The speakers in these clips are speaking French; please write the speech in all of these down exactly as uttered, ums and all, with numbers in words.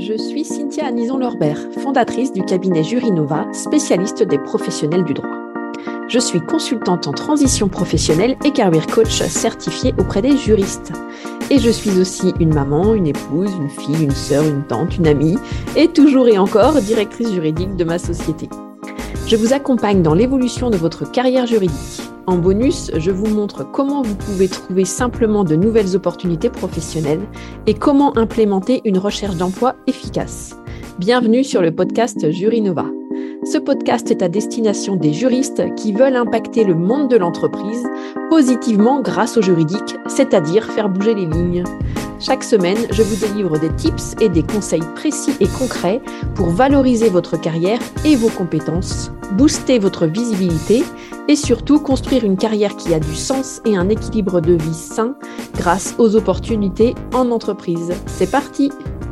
Je suis Cynthia Anison-Lorbert, fondatrice du cabinet Jurinova, spécialiste des professionnels du droit. Je suis consultante en transition professionnelle et career coach certifiée auprès des juristes. Et je suis aussi une maman, une épouse, une fille, une sœur, une tante, une amie et toujours et encore directrice juridique de ma société. Je vous accompagne dans l'évolution de votre carrière juridique. En bonus, je vous montre comment vous pouvez trouver simplement de nouvelles opportunités professionnelles et comment implémenter une recherche d'emploi efficace. Bienvenue sur le podcast Jurinova. Ce podcast est à destination des juristes qui veulent impacter le monde de l'entreprise positivement grâce au juridique, c'est-à-dire faire bouger les lignes. Chaque semaine, je vous délivre des tips et des conseils précis et concrets pour valoriser votre carrière et vos compétences, booster votre visibilité et surtout construire une carrière qui a du sens et un équilibre de vie sain grâce aux opportunités en entreprise. C'est parti!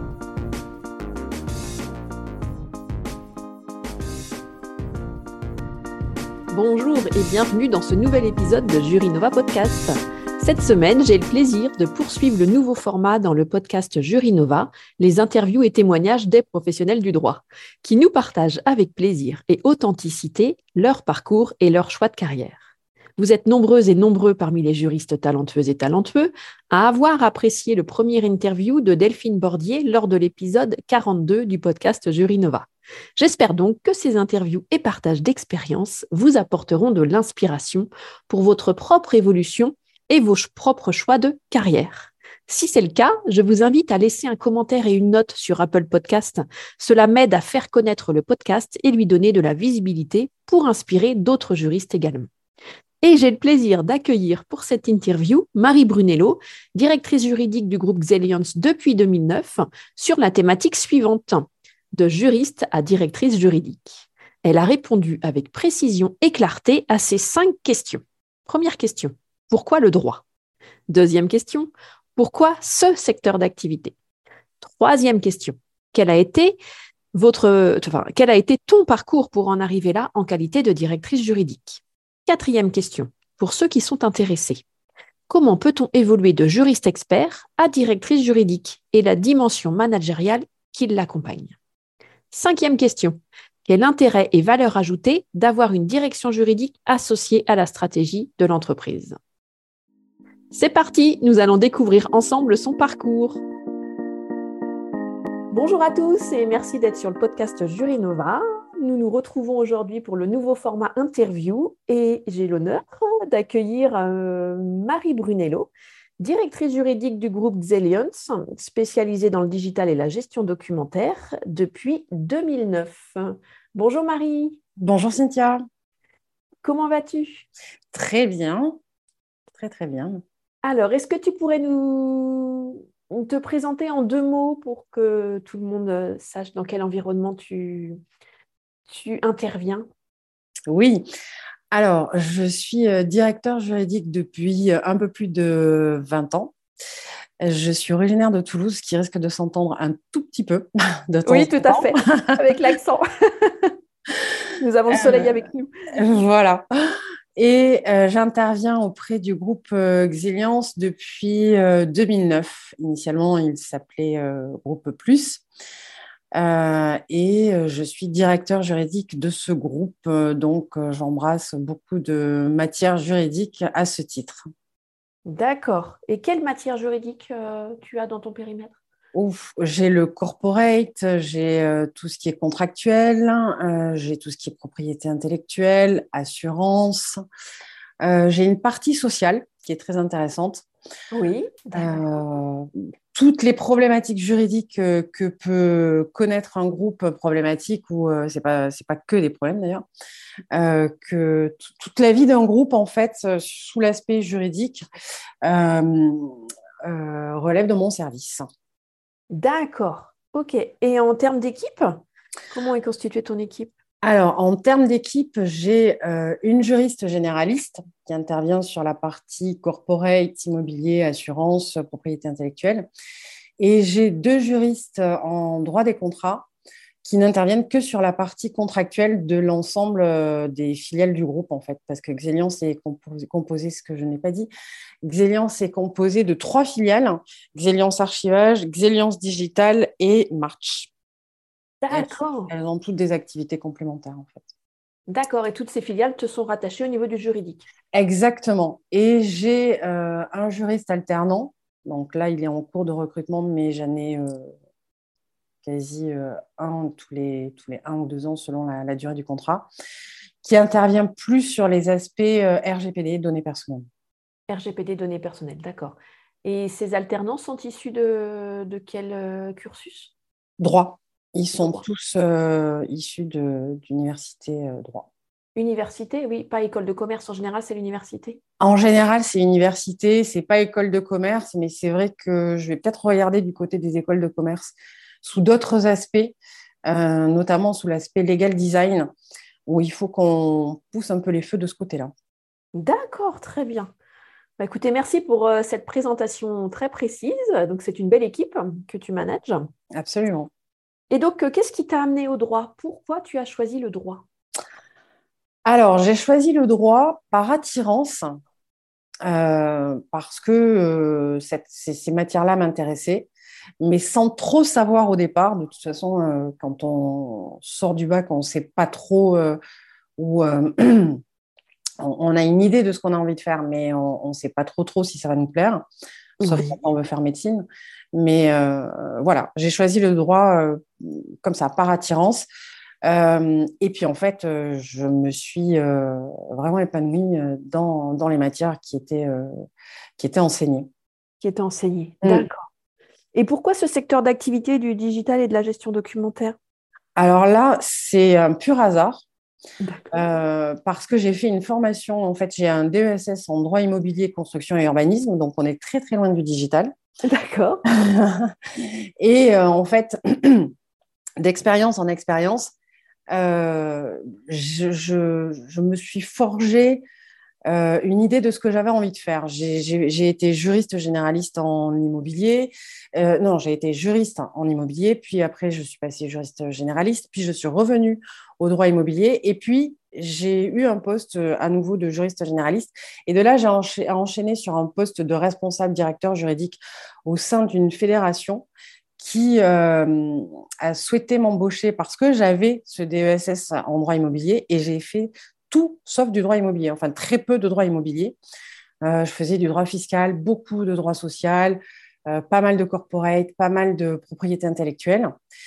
Bonjour et bienvenue dans ce nouvel épisode de Jurinova Podcast. Cette semaine, j'ai le plaisir de poursuivre le nouveau format dans le podcast Jurinova, les interviews et témoignages des professionnels du droit, qui nous partagent avec plaisir et authenticité leur parcours et leur choix de carrière. Vous êtes nombreuses et nombreux parmi les juristes talentueuses et talentueux à avoir apprécié le premier interview de Delphine Bordier lors de l'épisode quarante-deux du podcast Jurinova. J'espère donc que ces interviews et partages d'expériences vous apporteront de l'inspiration pour votre propre évolution et vos propres choix de carrière. Si c'est le cas, je vous invite à laisser un commentaire et une note sur Apple Podcast. Cela m'aide à faire connaître le podcast et lui donner de la visibilité pour inspirer d'autres juristes également. Et j'ai le plaisir d'accueillir pour cette interview Marie Brunello, directrice juridique du groupe Xeliance depuis deux mille neuf, sur la thématique suivante, de juriste à directrice juridique. Elle a répondu avec précision et clarté à ces cinq questions. Première question. Pourquoi le droit? Deuxième question, pourquoi ce secteur d'activité? Troisième question, quel a été votre, enfin, quel a été ton parcours pour en arriver là en qualité de directrice juridique? Quatrième question, pour ceux qui sont intéressés, comment peut-on évoluer de juriste expert à directrice juridique et la dimension managériale qui l'accompagne? Cinquième question, quel intérêt et valeur ajoutée d'avoir une direction juridique associée à la stratégie de l'entreprise? C'est parti, nous allons découvrir ensemble son parcours. Bonjour à tous et merci d'être sur le podcast Jurinova. Nous nous retrouvons aujourd'hui pour le nouveau format interview et j'ai l'honneur d'accueillir euh, Marie Brunello, directrice juridique du groupe Xeliance, spécialisée dans le digital et la gestion documentaire depuis deux mille neuf. Bonjour Marie. Bonjour Cynthia. Comment vas-tu? Très bien, très très bien. Alors, est-ce que tu pourrais nous te présenter en deux mots pour que tout le monde sache dans quel environnement tu, tu interviens? Oui, alors je suis directeur juridique depuis un peu plus de vingt ans. Je suis originaire de Toulouse, qui risque de s'entendre un tout petit peu de temps en temps. Oui, tout à fait, avec l'accent. Nous avons le soleil euh, avec nous. Voilà. Et euh, j'interviens auprès du groupe euh, Xeliance depuis euh, deux mille neuf. Initialement, il s'appelait euh, Groupe Plus. Euh, et euh, je suis directeur juridique de ce groupe. Euh, donc, euh, j'embrasse beaucoup de matières juridiques à ce titre. D'accord. Et quelle matière juridique euh, tu as dans ton périmètre? Ouf, j'ai le corporate, j'ai euh, tout ce qui est contractuel, euh, j'ai tout ce qui est propriété intellectuelle, assurance. Euh, j'ai une partie sociale qui est très intéressante. Oui, d'accord. Euh, toutes les problématiques juridiques euh, que peut connaître un groupe problématique, ou euh, c'est pas c'est pas que des problèmes d'ailleurs, euh, que t- toute la vie d'un groupe en fait euh, sous l'aspect juridique euh, euh, relève de mon service. D'accord. Ok. Et en termes d'équipe, comment est constituée ton équipe? Alors, en termes d'équipe, j'ai euh, une juriste généraliste qui intervient sur la partie corporate, immobilier, assurance, propriété intellectuelle. Et j'ai deux juristes en droit des contrats qui n'interviennent que sur la partie contractuelle de l'ensemble euh, des filiales du groupe, en fait, parce que Xeliance est composé, composé, ce que je n'ai pas dit, Xeliance est composé de trois filiales, Xeliance Archivage, Xeliance Digital et March. Elles, D'accord. elles ont toutes des activités complémentaires, en fait. D'accord. Et toutes ces filiales te sont rattachées au niveau du juridique. Exactement. Et j'ai euh, un juriste alternant. Donc là, il est en cours de recrutement, mais j'en ai euh, quasi euh, un tous les, tous les un ou deux ans selon la, la durée du contrat, qui intervient plus sur les aspects euh, R G P D, données personnelles. R G P D, données personnelles, d'accord. Et ces alternants sont issus de, de quel euh, cursus? Droit. Ils sont Droit. tous euh, issus de, d'université euh, droit. Université, oui, pas école de commerce en général, c'est l'université. En général, c'est université, c'est pas école de commerce, mais c'est vrai que je vais peut-être regarder du côté des écoles de commerce sous d'autres aspects, euh, notamment sous l'aspect legal design, où il faut qu'on pousse un peu les feux de ce côté-là. D'accord, très bien. Bah, écoutez, merci pour euh, cette présentation très précise. Donc, c'est une belle équipe que tu manages. Absolument. Et donc, euh, qu'est-ce qui t'a amené au droit? Pourquoi tu as choisi le droit? Alors, j'ai choisi le droit par attirance, euh, parce que euh, cette- ces, ces matières-là m'intéressaient, mais sans trop savoir au départ. De toute façon, euh, quand on sort du bac, on ne sait pas trop euh, où, euh, on, on a une idée de ce qu'on a envie de faire, mais on ne sait pas trop trop si ça va nous plaire, sauf quand Oui. on veut faire médecine. Mais euh, voilà, j'ai choisi le droit euh, comme ça, par attirance. Euh, et puis en fait, euh, je me suis euh, vraiment épanouie euh, dans, dans les matières qui étaient, euh, qui étaient enseignées. Qui était enseigné. Mm. D'accord. Et pourquoi ce secteur d'activité du digital et de la gestion documentaire? Alors là, c'est un pur hasard. D'accord. Euh, parce que j'ai fait une formation, en fait, j'ai un D E S S en droit immobilier, construction et urbanisme, donc on est très très loin du digital. D'accord. Et euh, en fait, d'expérience en expérience, euh, je, je, je, me suis forgé euh, une idée de ce que j'avais envie de faire. J'ai, j'ai, j'ai été juriste généraliste en immobilier. Euh, non, j'ai été juriste en immobilier, puis après, je suis passée juriste généraliste, puis je suis revenue au droit immobilier, et puis j'ai eu un poste à nouveau de juriste généraliste. Et de là, j'ai enchaîné sur un poste de responsable directeur juridique au sein d'une fédération qui euh, a souhaité m'embaucher parce que j'avais ce D E S S en droit immobilier et j'ai fait tout sauf du droit immobilier, enfin très peu de droit immobilier. Euh, je faisais du droit fiscal, beaucoup de droit social, euh, pas mal de corporate, pas mal de propriété intellectuelle.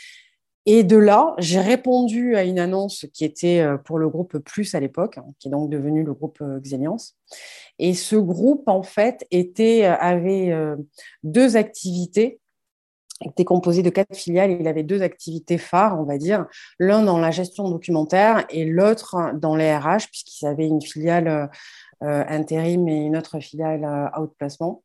Et de là, j'ai répondu à une annonce qui était pour le groupe Plus à l'époque, hein, qui est donc devenu le groupe Xeliance. Et ce groupe, en fait, était, avait euh, deux activités. Il était composé de quatre filiales et il avait deux activités phares, on va dire, l'un dans la gestion documentaire et l'autre dans les R H, puisqu'ils avaient une filiale euh, intérim et une autre filiale euh, outplacement.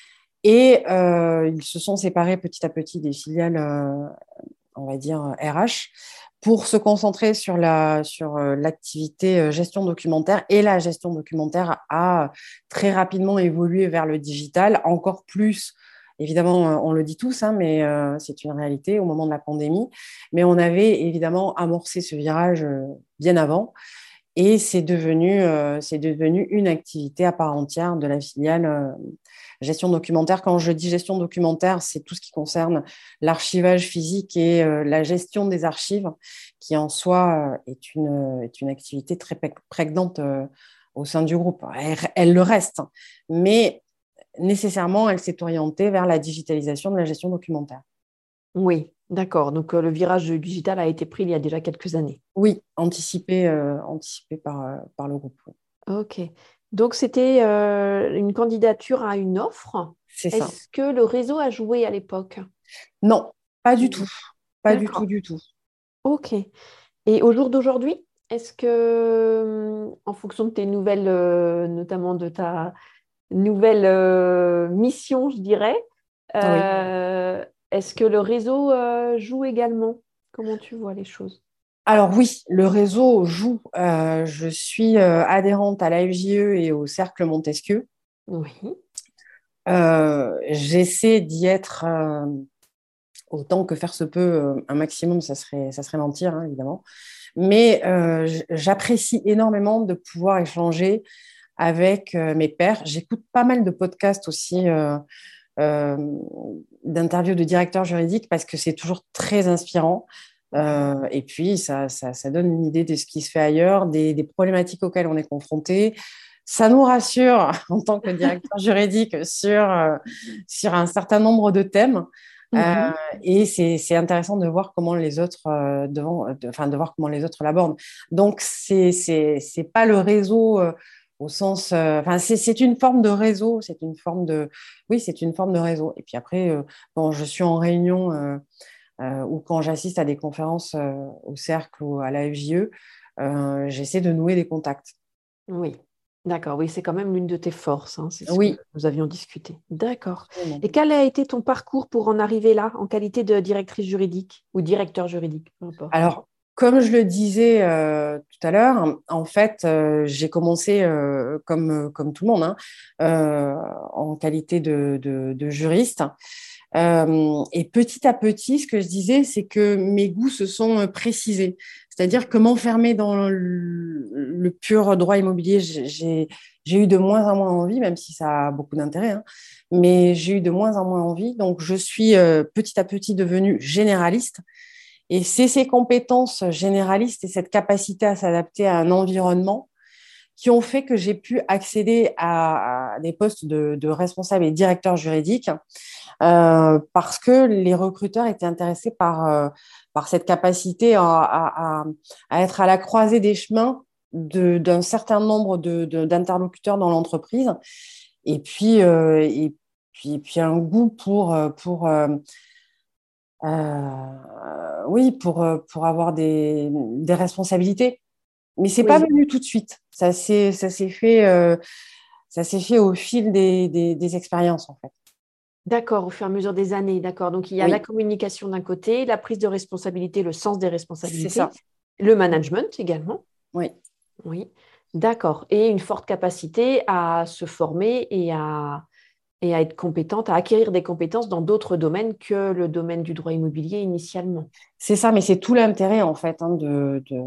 Et euh, ils se sont séparés petit à petit des filiales, euh, on va dire, R H, pour se concentrer sur la, sur euh, l'activité euh, gestion documentaire. Et la gestion documentaire a très rapidement évolué vers le digital, encore plus. Évidemment, on le dit tous, hein, mais euh, c'est une réalité au moment de la pandémie. Mais on avait évidemment amorcé ce virage euh, bien avant. Et c'est devenu, euh, c'est devenu une activité à part entière de la filiale euh, gestion documentaire. Quand je dis gestion documentaire, c'est tout ce qui concerne l'archivage physique et euh, la gestion des archives, qui en soi euh, est, une, est une activité très prégnante euh, au sein du groupe. Elle, elle le reste, mais nécessairement, elle s'est orientée vers la digitalisation de la gestion documentaire. Oui, d'accord. Donc, euh, le virage du digital a été pris il y a déjà quelques années. Oui, anticipé, euh, anticipé par, euh, par le groupe. Oui. Ok. Donc, c'était euh, une candidature à une offre. C'est ça. Est-ce que le réseau a joué à l'époque? Non, pas du tout. Pas du tout, D'accord. du tout. Ok. Et au jour d'aujourd'hui, est-ce que, hum, en fonction de tes nouvelles, euh, notamment de ta nouvelle euh, mission, je dirais, Oui. euh, est-ce que le réseau euh, joue également? Comment tu vois les choses? Alors oui, le réseau joue. Euh, je suis euh, adhérente à l'A F J E et au Cercle Montesquieu. Oui. Euh, j'essaie d'y être euh, autant que faire se peut, un maximum, ça serait, ça serait mentir, hein, évidemment. Mais euh, j'apprécie énormément de pouvoir échanger avec euh, mes pairs. J'écoute pas mal de podcasts aussi, euh, euh, d'interviews de directeurs juridiques parce que c'est toujours très inspirant. Euh, et puis, ça, ça, ça donne une idée de ce qui se fait ailleurs, des, des problématiques auxquelles on est confronté. Ça nous rassure en tant que directeur juridique sur, euh, sur un certain nombre de thèmes. Euh, Mhm. et c'est, c'est intéressant de voir comment les autres, euh, devant, de, enfin, de voir comment les autres l'abordent. Donc, c'est, c'est, c'est pas le réseau euh, au sens, euh, enfin, c'est, c'est une forme de réseau, c'est une forme de, oui, c'est une forme de réseau. Et puis après, euh, quand je suis en réunion euh, euh, ou quand j'assiste à des conférences euh, au cercle ou à la F J E, euh, j'essaie de nouer des contacts. Oui, d'accord. Oui, c'est quand même l'une de tes forces, hein, c'est ce que Oui, nous avions discuté. D'accord. absolument. Et quel a été ton parcours pour en arriver là, en qualité de directrice juridique ou directeur juridique, peu importe. Alors, comme je le disais euh, tout à l'heure, en fait, euh, j'ai commencé euh, comme, comme tout le monde, hein, euh, en qualité de, de, de juriste. Euh, et petit à petit, ce que je disais, c'est que mes goûts se sont précisés. C'est-à-dire que m'enfermer dans le, le pur droit immobilier, j'ai, j'ai eu de moins en moins envie, même si ça a beaucoup d'intérêt, hein, mais j'ai eu de moins en moins envie. Donc, je suis euh, petit à petit devenue généraliste. Et c'est ces compétences généralistes et cette capacité à s'adapter à un environnement qui ont fait que j'ai pu accéder à, à des postes de, de responsable et directeur juridique euh, parce que les recruteurs étaient intéressés par, euh, par cette capacité à, à, à, être à la croisée des chemins de, d'un certain nombre de, de, d'interlocuteurs dans l'entreprise et puis, euh, et puis, et puis un goût pour, pour euh, euh, oui, pour, euh, pour avoir des, des responsabilités. Mais c'est pas Oui, venu tout de suite. Ça s'est, ça s'est fait, euh, ça s'est fait au fil des, des, des expériences, en fait. d'accord, au fur et à mesure des années, d'accord. Donc, il y a la Oui, communication d'un côté, la prise de responsabilité, le sens des c'est responsabilités, ça. le management également. Oui, Oui, d'accord. Et une forte capacité à se former et à, et à être compétente, à acquérir des compétences dans d'autres domaines que le domaine du droit immobilier initialement. c'est ça. Mais c'est tout l'intérêt, en fait, hein, de, de,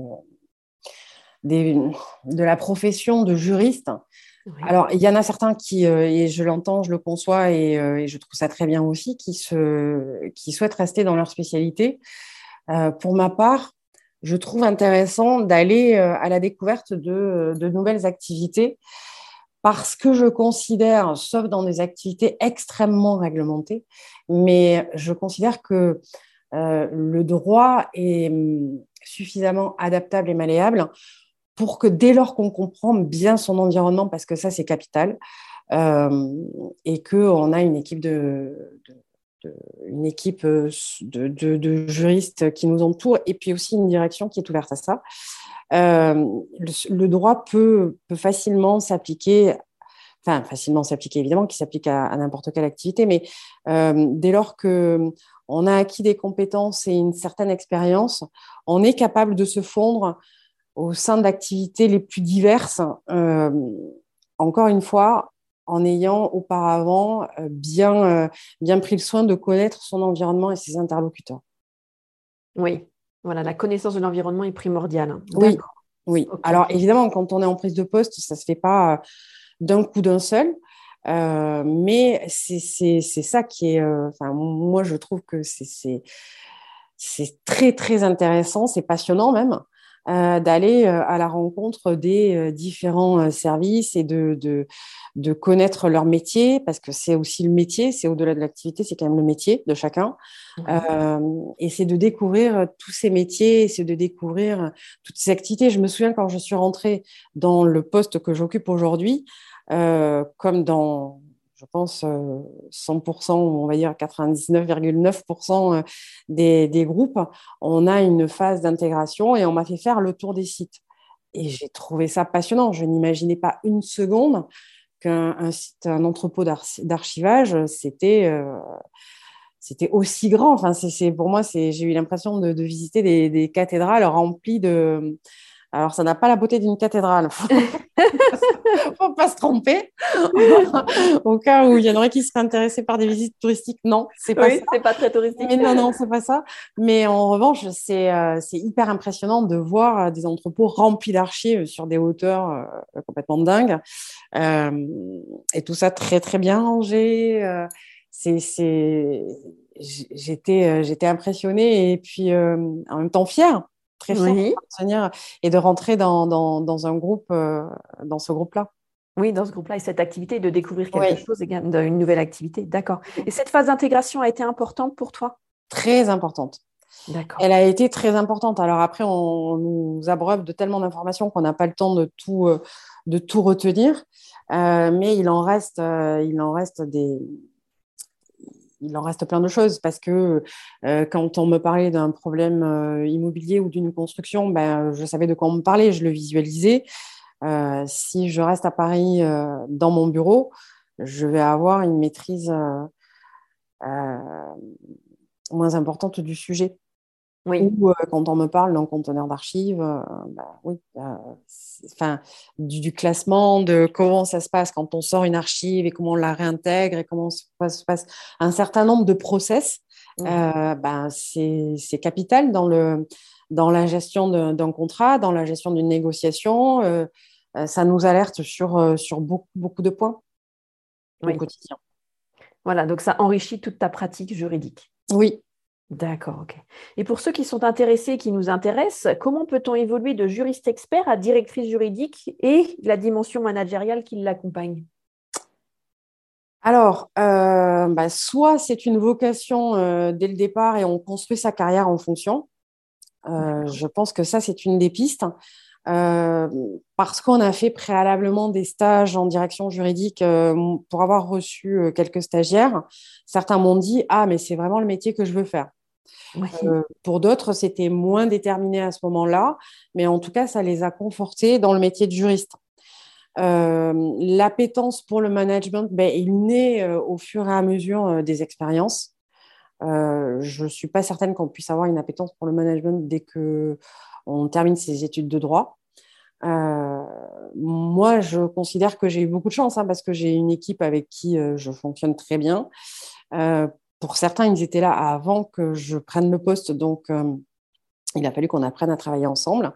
des- de la profession de juriste. Oui, Alors, il y en a certains qui, euh, et je l'entends, je le conçois, et, euh, et je trouve ça très bien aussi, qui, se, qui souhaitent rester dans leur spécialité. Euh, pour ma part, je trouve intéressant d'aller euh, à la découverte de, de nouvelles activités parce que je considère, sauf dans des activités extrêmement réglementées, mais je considère que euh, le droit est hum, suffisamment adaptable et malléable pour que dès lors qu'on comprend bien son environnement, parce que ça c'est capital, euh, et qu'on a une équipe de, de de, une équipe de, de, de, juristes qui nous entourent et puis aussi une direction qui est ouverte à ça. Euh, le, le, droit peut, peut facilement s'appliquer, enfin facilement s'appliquer évidemment, qui s'applique à, à n'importe quelle activité, mais euh, dès lors qu'on a acquis des compétences et une certaine expérience, on est capable de se fondre au sein d'activités les plus diverses. Euh, encore une fois, en ayant auparavant euh, bien, euh, bien pris le soin de connaître son environnement et ses interlocuteurs. oui. Voilà, la connaissance de l'environnement est primordiale, hein. Oui, D'accord. oui. OK. Alors évidemment, quand on est en prise de poste, ça ne se fait pas d'un coup d'un seul. Euh, mais c'est, c'est, c'est ça qui est... Euh, enfin, moi, je trouve que c'est, c'est, c'est très, très intéressant, c'est passionnant même. Euh, d'aller euh, à la rencontre des euh, différents euh, services et de, de, de connaître leur métier, parce que c'est aussi le métier, c'est au-delà de l'activité, c'est quand même le métier de chacun. Oui. Euh, et c'est de découvrir tous ces métiers, c'est de découvrir toutes ces activités. Je me souviens quand je suis rentrée dans le poste que j'occupe aujourd'hui, euh, comme dans, je pense, euh, cent pour cent, on va dire quatre-vingt-dix-neuf virgule neuf pour cent des, des groupes, on a une phase d'intégration et on m'a fait faire le tour des sites. Et j'ai trouvé ça passionnant. Je n'imaginais pas une seconde qu'un un site, un entrepôt d'archivage, c'était euh, c'était aussi grand. Enfin, c'est, c'est, pour moi, c'est, j'ai eu l'impression de, de visiter des, des cathédrales remplies de, Alors, ça n'a pas la beauté d'une cathédrale. Faut pas se tromper. Au cas où il y en aurait qui seraient intéressés par des visites touristiques, non, c'est pas Oui, ça. c'est pas très touristique. Mais non, non, c'est pas ça. Mais en revanche, c'est euh, c'est hyper impressionnant de voir euh, des entrepôts remplis d'archives sur des hauteurs euh, complètement dingues. Euh, et tout ça très, très bien rangé. Euh, c'est, c'est... J'étais, euh, j'étais impressionnée et puis euh, en même temps fière, très fière Oui. d'appartenir et de rentrer dans, dans, dans un groupe, euh, dans ce groupe-là. Oui, dans ce groupe-là, et cette activité, de découvrir quelque Oui, chose, et une nouvelle activité. D'accord. Et cette phase d'intégration a été importante pour toi? très importante. D'accord. Elle a été très importante. Alors après, on nous abreuve de tellement d'informations qu'on n'a pas le temps de tout, euh, de tout retenir. Euh, mais il en reste, euh, il en reste des, il en reste plein de choses parce que euh, quand on me parlait d'un problème euh, immobilier ou d'une construction, ben, je savais de quoi on me parlait, je le visualisais. Euh, si je reste à Paris euh, dans mon bureau, je vais avoir une maîtrise euh, euh, moins importante du sujet. Oui. Ou euh, quand on me parle d'un conteneur d'archives, euh, bah, oui, euh, enfin, du, du classement, de comment ça se passe quand on sort une archive et comment on la réintègre et comment se passe, se passe un certain nombre de process, Mhm. euh, ben, c'est, c'est capital dans, le, dans la gestion de, d'un contrat, dans la gestion d'une négociation. Euh, euh, ça nous alerte sur, euh, sur beaucoup, beaucoup de points au Oui. quotidien. Voilà, donc ça enrichit toute ta pratique juridique. Oui. D'accord, ok. Et pour ceux qui sont intéressés, qui nous intéressent, comment peut-on évoluer de juriste expert à directrice juridique et la dimension managériale qui l'accompagne? Alors, euh, bah, soit c'est une vocation euh, dès le départ et on construit sa carrière en fonction. Euh, D'accord. je pense que ça, c'est une des pistes. Euh, parce qu'on a fait préalablement des stages en direction juridique euh, pour avoir reçu euh, quelques stagiaires. Certains m'ont dit, ah, mais c'est vraiment le métier que je veux faire. Oui, Euh, pour d'autres, c'était moins déterminé à ce moment-là, mais en tout cas, ça les a confortés dans le métier de juriste. Euh, l'appétence pour le management, ben, il naît euh, au fur et à mesure euh, des expériences. Euh, je ne suis pas certaine qu'on puisse avoir une appétence pour le management dès que on termine ses études de droit. Euh, Moi, je considère que j'ai eu beaucoup de chance hein, parce que j'ai une équipe avec qui euh, je fonctionne très bien. Euh, pour certains, ils étaient là avant que je prenne le poste, donc euh, il a fallu qu'on apprenne à travailler ensemble.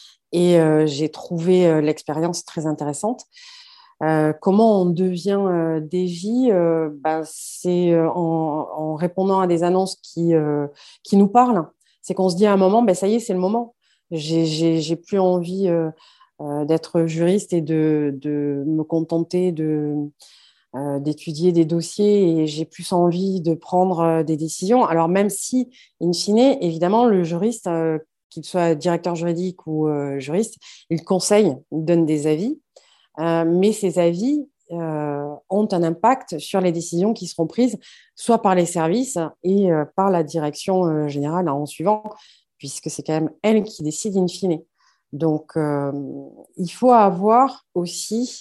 Et euh, j'ai trouvé euh, l'expérience très intéressante. Euh, comment on devient euh, D J euh, ben, c'est euh, en, en, répondant à des annonces qui, euh, qui nous parlent. C'est qu'on se dit à un moment, ben, ça y est, c'est le moment. J'ai, j'ai, j'ai plus envie euh, euh, d'être juriste et de, de me contenter de, euh, d'étudier des dossiers et j'ai plus envie de prendre euh, des décisions. Alors même si, in fine, évidemment, le juriste, euh, qu'il soit directeur juridique ou euh, juriste, il conseille, il donne des avis. Euh, mais ces avis euh, ont un impact sur les décisions qui seront prises, soit par les services et euh, par la direction euh, générale en suivant, puisque c'est quand même elle qui décide in fine. Donc, euh, il faut avoir aussi,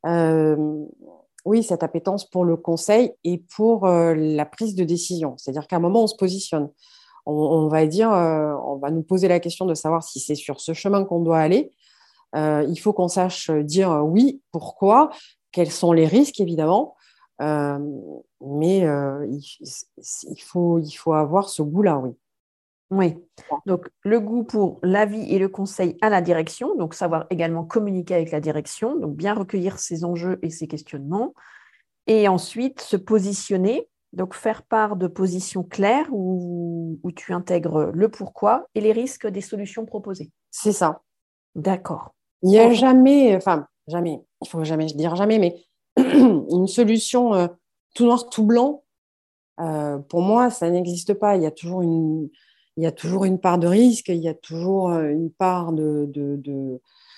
euh, oui, cette appétence pour le conseil et pour euh, la prise de décision. C'est-à-dire qu'à un moment, on se positionne. On, on va dire, euh, on va nous poser la question de savoir si c'est sur ce chemin qu'on doit aller. Euh, il faut qu'on sache dire oui, pourquoi, quels sont les risques, évidemment. Euh, mais euh, il, il, faut, il faut avoir ce goût-là, oui. oui. Donc, le goût pour l'avis et le conseil à la direction, donc savoir également communiquer avec la direction, donc bien recueillir ses enjeux et ses questionnements, et ensuite se positionner, donc faire part de positions claires où, où tu intègres le pourquoi et les risques des solutions proposées. C'est ça. D'accord. Il n'y a Ok. jamais, enfin, jamais, il faut jamais dire jamais, mais une solution euh, tout noir, tout blanc, euh, pour moi, ça n'existe pas. Il y a toujours une, il y a toujours une part de risque, il y a toujours euh, une part de, de, de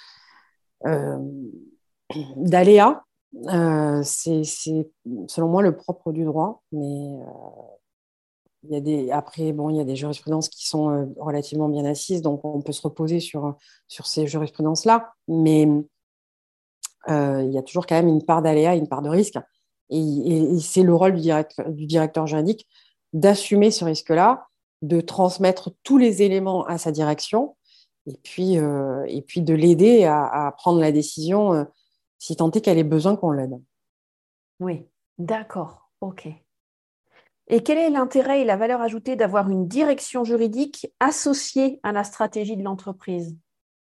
euh, d'aléas. Euh, c'est, c'est, selon moi, le propre du droit. Mais euh, il y a des, après, bon, il y a des jurisprudences qui sont euh, relativement bien assises, donc on peut se reposer sur, sur ces jurisprudences-là. Mais euh, il y a toujours quand même une part d'aléas, une part de risque. Et, et, et c'est le rôle du directeur, du directeur juridique d'assumer ce risque-là, de transmettre tous les éléments à sa direction et puis, euh, et puis de l'aider à, à prendre la décision euh, si tant est qu'elle ait besoin qu'on l'aide. Oui, d'accord, ok. Et quel est l'intérêt et la valeur ajoutée d'avoir une direction juridique associée à la stratégie de l'entreprise?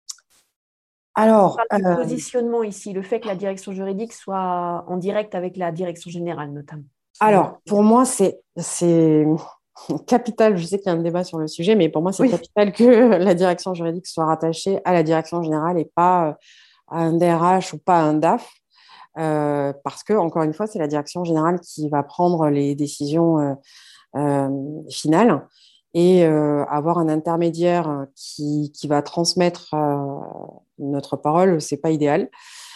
On Alors, parle du euh, positionnement ici, le fait que la direction juridique soit en direct avec la direction générale, notamment. alors pour moi, c'est, c'est capital. Je sais qu'il y a un débat sur le sujet, mais pour moi, c'est Oui, capital que la direction juridique soit rattachée à la direction générale et pas euh, à un D R H ou pas à un D A F. Euh, parce que, encore une fois, c'est la direction générale qui va prendre les décisions euh, euh, finales et euh, avoir un intermédiaire qui, qui va transmettre euh, notre parole, c'est pas idéal.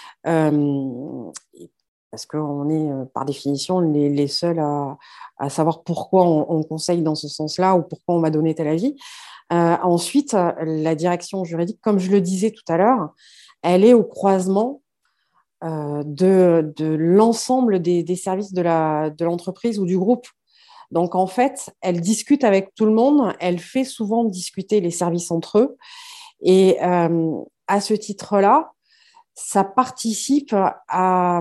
Euh, Parce qu'on est, euh, par définition, les, les seuls à, à savoir pourquoi on, on conseille dans ce sens-là ou pourquoi on va donner tel avis. Euh, ensuite, la direction juridique, comme je le disais tout à l'heure, elle est au croisement euh, de, de l'ensemble des, des services de la, de l'entreprise ou du groupe. Donc, en fait, elle discute avec tout le monde, elle fait souvent discuter les services entre eux. Et euh, à ce titre-là, ça participe à,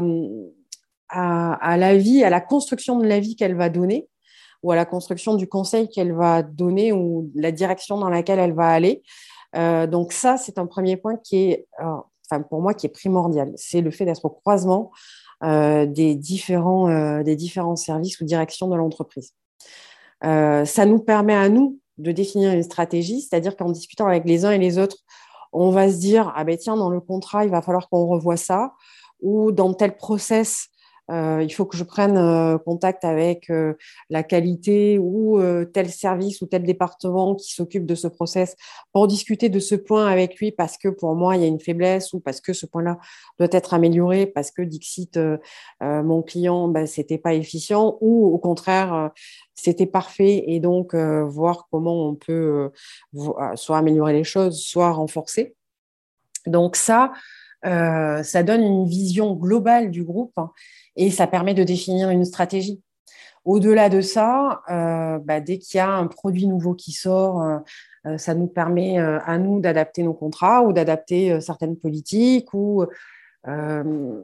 à, à la vie, à la construction de la vie qu'elle va donner, ou à la construction du conseil qu'elle va donner, ou la direction dans laquelle elle va aller. Euh, donc ça, c'est un premier point qui est, euh, enfin pour moi, qui est primordial. C'est le fait d'être au croisement euh, des, différents, euh, des différents services ou directions de l'entreprise. Euh, ça nous permet à nous de définir une stratégie, c'est-à-dire qu'en discutant avec les uns et les autres, on va se dire, ah ben tiens, dans le contrat, il va falloir qu'on revoie ça, ou dans tel process, euh, il faut que je prenne euh, contact avec euh, la qualité ou euh, tel service ou tel département qui s'occupe de ce process pour discuter de ce point avec lui parce que pour moi, il y a une faiblesse ou parce que ce point-là doit être amélioré, parce que Dixit, euh, euh, mon client, ben, c'était pas efficient ou au contraire, euh, c'était parfait et donc euh, voir comment on peut euh, soit améliorer les choses, soit renforcer. Donc ça, euh, ça donne une vision globale du groupe hein, et ça permet de définir une stratégie. Au-delà de ça, euh, bah, dès qu'il y a un produit nouveau qui sort, euh, ça nous permet euh, à nous d'adapter nos contrats ou d'adapter euh, certaines politiques ou euh,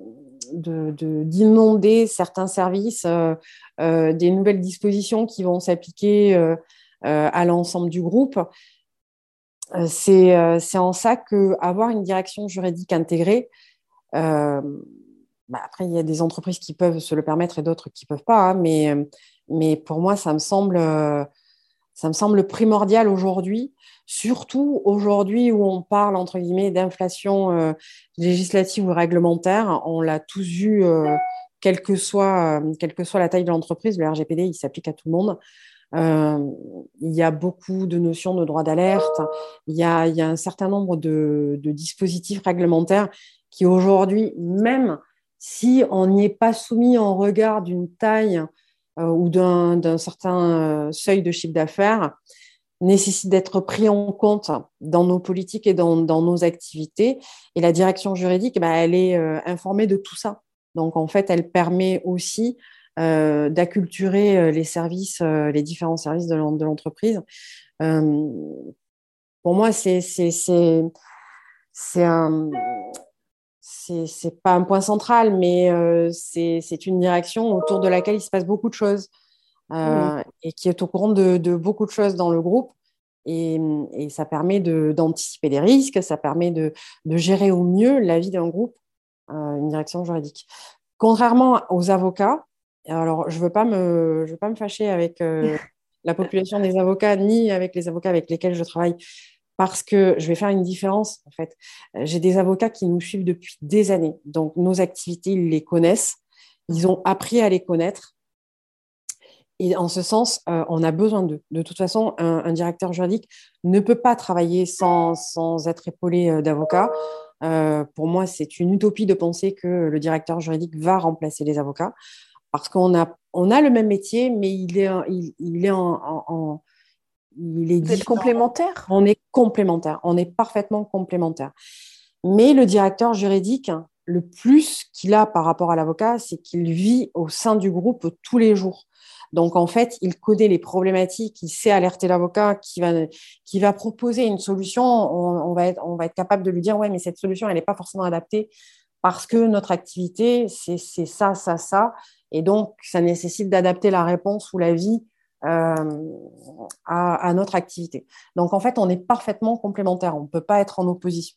de, de, d'inonder certains services euh, euh, des nouvelles dispositions qui vont s'appliquer euh, euh, à l'ensemble du groupe. Euh, c'est, euh, c'est en ça qu'avoir une direction juridique intégrée, euh, bah après, il y a des entreprises qui peuvent se le permettre et d'autres qui ne peuvent pas, hein, mais, mais pour moi, ça me semble, euh, ça me semble primordial aujourd'hui, surtout aujourd'hui où on parle, entre guillemets, d'inflation euh, législative ou réglementaire. On l'a tous vu, euh, quelle que soit, euh, quelle que soit la taille de l'entreprise, le R G P D, il s'applique à tout le monde. Euh, il y a beaucoup de notions de droit d'alerte. Il y a, il y a un certain nombre de, de dispositifs réglementaires qui aujourd'hui, même si on n'y est pas soumis en regard d'une taille euh, ou d'un, d'un certain euh, seuil de chiffre d'affaires, nécessitent d'être pris en compte dans nos politiques et dans, dans nos activités. Et la direction juridique, bah, elle est euh, informée de tout ça. Donc, en fait, elle permet aussi euh, d'acculturer les services, euh, les différents services de, de l'entreprise. Euh, pour moi, c'est, c'est, c'est, c'est un, c'est, c'est pas un point central, mais euh, c'est, c'est une direction autour de laquelle il se passe beaucoup de choses oui. euh, et qui est au courant de, de beaucoup de choses dans le groupe. Et, et ça permet de, d'anticiper les risques, ça permet de, de gérer au mieux la vie d'un groupe, euh, une direction juridique. Contrairement aux avocats, alors je ne veux pas me, je veux pas me fâcher avec euh, la population des avocats, ni avec les avocats avec lesquels je travaille, parce que je vais faire une différence, en fait. J'ai des avocats qui nous suivent depuis des années, donc nos activités, ils les connaissent, ils ont appris à les connaître, et en ce sens, euh, on a besoin d'eux. De toute façon, un, un directeur juridique ne peut pas travailler sans, sans être épaulé euh, d'avocats. Euh, pour moi, c'est une utopie de penser que le directeur juridique va remplacer les avocats parce qu'on a, on a le même métier, mais il est, il, il est, en, en, en, il est Vous êtes différent. complémentaires? On est complémentaires, on est parfaitement complémentaires. Mais le directeur juridique, le plus qu'il a par rapport à l'avocat, c'est qu'il vit au sein du groupe tous les jours. Donc, en fait, il connaît les problématiques, il sait alerter l'avocat qui va, qui va proposer une solution. On, on, va être, on va être capable de lui dire, ouais, mais cette solution, elle n'est pas forcément adaptée parce que notre activité, c'est, c'est ça, ça, ça. Et donc, ça nécessite d'adapter la réponse ou la vie euh, à, à notre activité. Donc, en fait, on est parfaitement complémentaires. On ne peut pas être en opposition.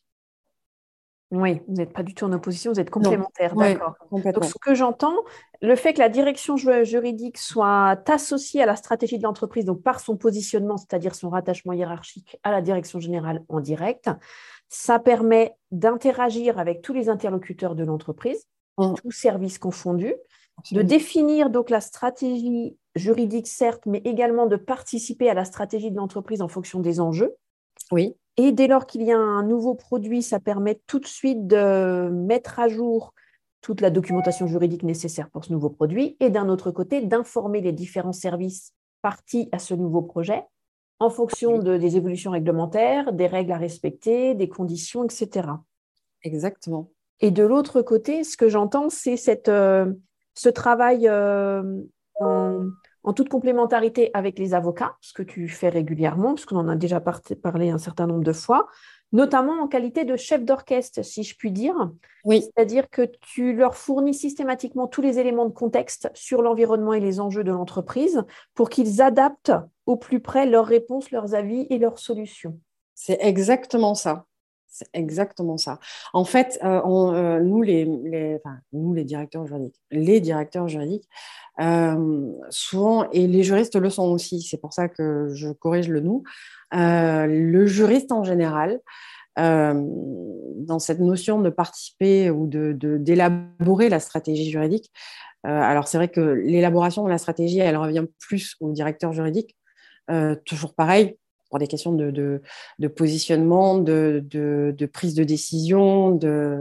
Oui, vous n'êtes pas du tout en opposition, vous êtes Non, complémentaires, ouais, d'accord. Donc, complètement. ce que j'entends, le fait que la direction ju- juridique soit associée à la stratégie de l'entreprise, donc par son positionnement, c'est-à-dire son rattachement hiérarchique à la direction générale en direct, ça permet d'interagir avec tous les interlocuteurs de l'entreprise, Mmh, tous services confondus, de absolument. définir donc la stratégie juridique, certes, mais également de participer à la stratégie de l'entreprise en fonction des enjeux. Oui, Et dès lors qu'il y a un nouveau produit, ça permet tout de suite de mettre à jour toute la documentation juridique nécessaire pour ce nouveau produit et d'un autre côté, d'informer les différents services partis à ce nouveau projet en fonction de, des évolutions réglementaires, des règles à respecter, des conditions, et cetera. exactement. Et de l'autre côté, ce que j'entends, c'est cette, euh, ce travail euh, en, en toute complémentarité avec les avocats, ce que tu fais régulièrement, parce qu'on en a déjà par- parlé un certain nombre de fois, notamment en qualité de chef d'orchestre, si je puis dire. Oui, C'est-à-dire que tu leur fournis systématiquement tous les éléments de contexte sur l'environnement et les enjeux de l'entreprise pour qu'ils adaptent au plus près leurs réponses, leurs avis et leurs solutions. c'est exactement ça. C'est exactement ça. En fait, euh, on, euh, nous, les, les, enfin, nous, les directeurs juridiques, les directeurs juridiques, euh, souvent, et les juristes le sont aussi, c'est pour ça que je corrige le nous, euh, le juriste en général, euh, dans cette notion de participer ou de, de, d'élaborer la stratégie juridique, euh, alors c'est vrai que l'élaboration de la stratégie, elle revient plus au directeur juridique, euh, toujours pareil, pour des questions de, de, de positionnement, de, de, de, prise de décision, de,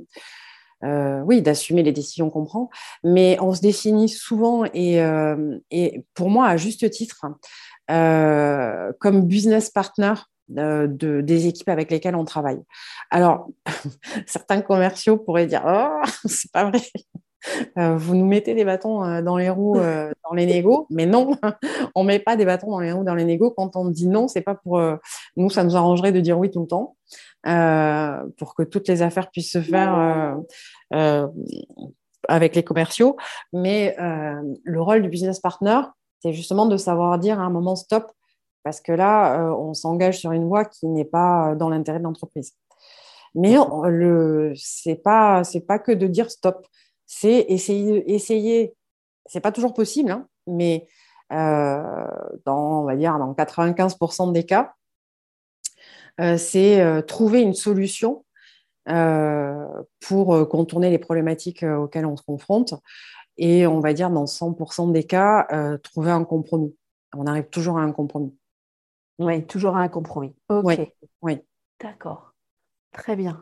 euh, oui, d'assumer les décisions qu'on prend. Mais on se définit souvent, et, euh, et pour moi, à juste titre, euh, comme business partner de, de, des équipes avec lesquelles on travaille. Alors, certains commerciaux pourraient dire, oh, c'est pas vrai. Euh, vous nous mettez des bâtons euh, dans les roues euh, dans les négos, mais non, on met pas des bâtons dans les roues dans les négos. Quand on dit non, c'est pas pour euh, nous, ça nous arrangerait de dire oui tout le temps euh, pour que toutes les affaires puissent se faire euh, euh, avec les commerciaux. Mais euh, le rôle du business partner, c'est justement de savoir dire à un moment stop, parce que là, euh, on s'engage sur une voie qui n'est pas dans l'intérêt de l'entreprise. Mais on, le, c'est pas, c'est pas que de dire stop, c'est essayer, essayer. C'est pas toujours possible, hein, mais euh, dans, on va dire, dans quatre-vingt-quinze pour cent des cas, euh, c'est euh, trouver une solution euh, pour euh, contourner les problématiques euh, auxquelles on se confronte. Et on va dire, dans cent pour cent des cas, euh, trouver un compromis. On arrive toujours à un compromis. Oui, toujours à un compromis. Oui, OK, oui. d'accord. Très bien.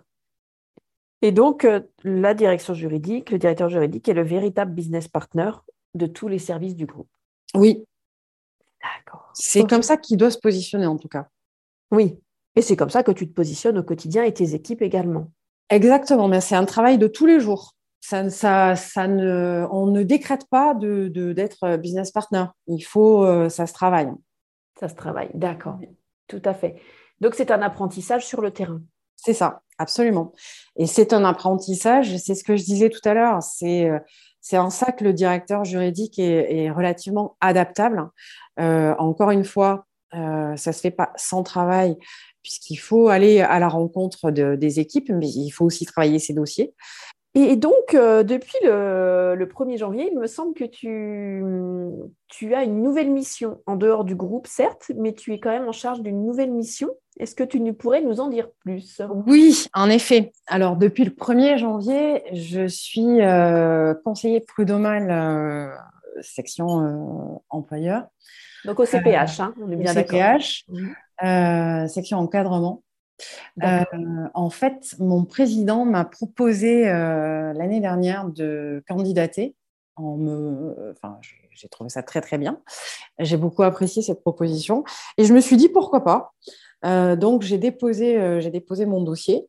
Et donc, euh, la direction juridique, le directeur juridique est le véritable business partner de tous les services du groupe. Oui, D'accord. c'est Ok. comme ça qu'il doit se positionner en tout cas. Oui. Et c'est comme ça que tu te positionnes au quotidien et tes équipes également. Exactement, mais c'est un travail de tous les jours. Ça, ça, ça ne, on ne décrète pas de, de- d'être business partner. Il faut, euh, ça se travaille. Ça se travaille. D'accord. Tout à fait. Donc, c'est un apprentissage sur le terrain. C'est ça, absolument. Et c'est un apprentissage, c'est ce que je disais tout à l'heure, c'est, euh, c'est en ça que le directeur juridique est, est relativement adaptable. Euh, encore une fois, euh, ça ne se fait pas sans travail, puisqu'il faut aller à la rencontre de- des équipes, mais il faut aussi travailler ses dossiers. Et donc, euh, depuis le, le premier janvier, il me semble que tu, tu as une nouvelle mission en dehors du groupe, certes, mais tu es quand même en charge d'une nouvelle mission. Est-ce que tu nous pourrais nous en dire plus? Oui, en effet. Alors, depuis le premier janvier, je suis euh, conseiller prud'homal euh, section euh, employeur Donc, au C P H, hein, on est au bien d'accord. C P H, Mhm. euh, section encadrement. Euh, D'accord. en fait, mon président m'a proposé euh, l'année dernière de candidater. En me... enfin, j'ai j'ai trouvé ça très, très bien. J'ai beaucoup apprécié cette proposition. Et je me suis dit, pourquoi pas? Euh, donc, j'ai déposé, euh, j'ai déposé mon dossier.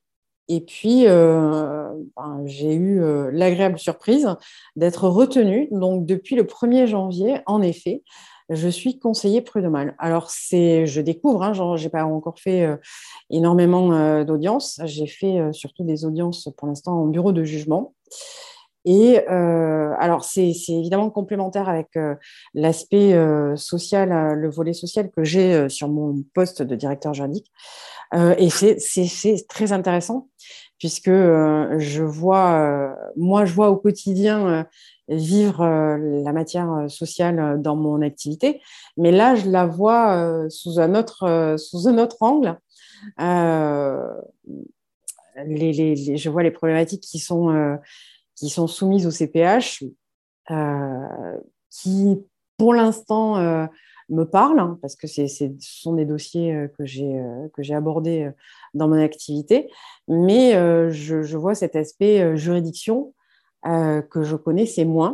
Et puis, euh, ben, j'ai eu euh, l'agréable surprise d'être retenue. Donc, depuis le premier janvier, en effet, je suis conseiller prud'homal. Alors, c'est, je découvre, hein, je n'ai pas encore fait euh, énormément euh, d'audiences. J'ai fait euh, surtout des audiences pour l'instant en bureau de jugement. Et euh, alors, c'est, c'est évidemment complémentaire avec euh, l'aspect euh, social, euh, le volet social que j'ai euh, sur mon poste de directeur juridique. Euh, et c'est, c'est, c'est très intéressant puisque euh, je vois, euh, moi, je vois au quotidien euh, vivre euh, la matière sociale dans mon activité, mais là, je la vois euh, sous un autre, euh, sous un autre angle. Euh, les, les, les, je vois les problématiques qui sont, euh, qui sont soumises au C P H, euh, qui, pour l'instant, euh, me parlent, hein, parce que c'est, c'est, ce sont des dossiers euh, que j'ai, euh, que j'ai abordés euh, dans mon activité, mais euh, je, je vois cet aspect euh, juridiction euh, que je connaissais moins,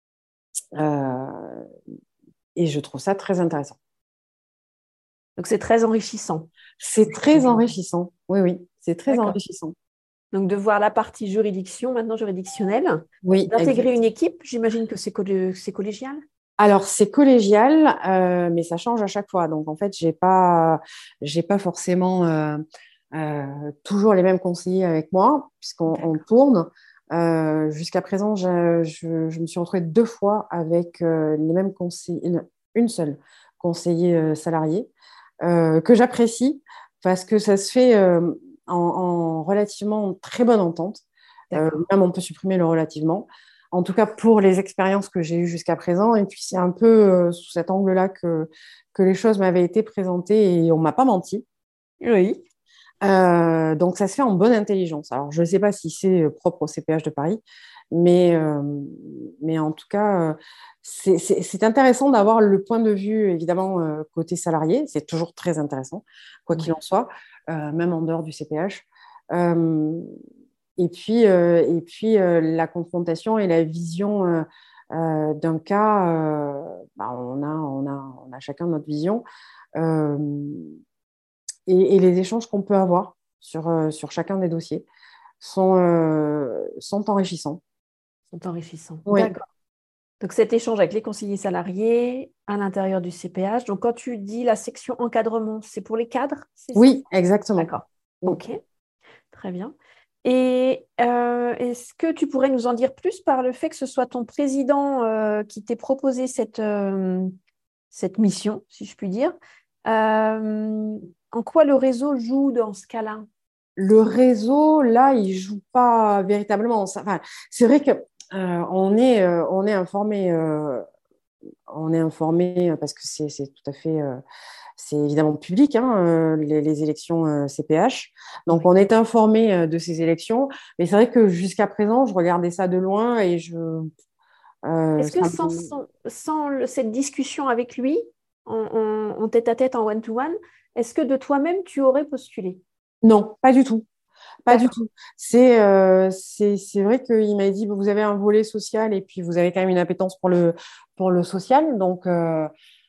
euh, et je trouve ça très intéressant. Donc, c'est très enrichissant. C'est très enrichissant, oui, oui, c'est très D'accord. enrichissant. Donc, de voir la partie juridiction, maintenant juridictionnelle, Oui, d'intégrer exact. une équipe, j'imagine que c'est, collé- c'est collégial. Alors, c'est collégial, euh, mais ça change à chaque fois. Donc, en fait, j'ai pas, j'ai pas forcément euh, euh, toujours les mêmes conseillers avec moi, puisqu'on on tourne. Euh, jusqu'à présent, je, je, je me suis retrouvée deux fois avec euh, les mêmes conseillers, une, une seule conseiller euh, salarié, euh, que j'apprécie parce que ça se fait euh, en, en relativement très bonne entente. Euh, D'accord. même on peut supprimer le relativement. En tout cas, pour les expériences que j'ai eues jusqu'à présent. Et puis, c'est un peu euh, sous cet angle-là que, que les choses m'avaient été présentées et on ne m'a pas menti. Oui. Euh, donc, ça se fait en bonne intelligence. Alors, je ne sais pas si c'est euh, propre au C P H de Paris, mais, euh, mais en tout cas, euh, c'est, c'est, c'est intéressant d'avoir le point de vue, évidemment, euh, côté salarié. C'est toujours très intéressant, quoi qu'il Oui. en soit, euh, même en dehors du C P H. Euh, et puis, euh, et puis euh, la confrontation et la vision euh, euh, d'un cas, euh, bah, on a, on a, on a chacun notre vision. Euh, et, et les échanges qu'on peut avoir sur, euh, sur chacun des dossiers sont, euh, sont enrichissants. C'est enrichissant. Oui, D'accord. Donc, cet échange avec les conseillers salariés à l'intérieur du C P H. Donc, quand tu dis la section encadrement, c'est pour les cadres, c'est ça? oui, exactement. D'accord. Oui. OK. Très bien. Et euh, est-ce que tu pourrais nous en dire plus par le fait que ce soit ton président euh, qui t'ait proposé cette, euh, cette mission, si je puis dire? Euh, en quoi le réseau joue dans ce cas-là? Le réseau, là, il joue pas véritablement. Enfin, c'est vrai que euh, on est, euh, on est informé, euh, on est informé parce que c'est, c'est tout à fait, euh, c'est évidemment public, hein, euh, les, les élections euh, C P H. Donc, Oui. on est informé euh, de ces élections. Mais c'est vrai que jusqu'à présent, je regardais ça de loin et je, euh, Est-ce que ça sans, me- sans- sans le- cette discussion avec lui, en, en- en tête-à-tête, en one-to-one, est-ce que de toi-même, tu aurais postulé? non, pas du tout. Pas du D'accord. tout. C'est euh, c'est c'est vrai qu'il m'a dit, vous avez un volet social et puis vous avez quand même une appétence pour le, pour le social. Donc, euh,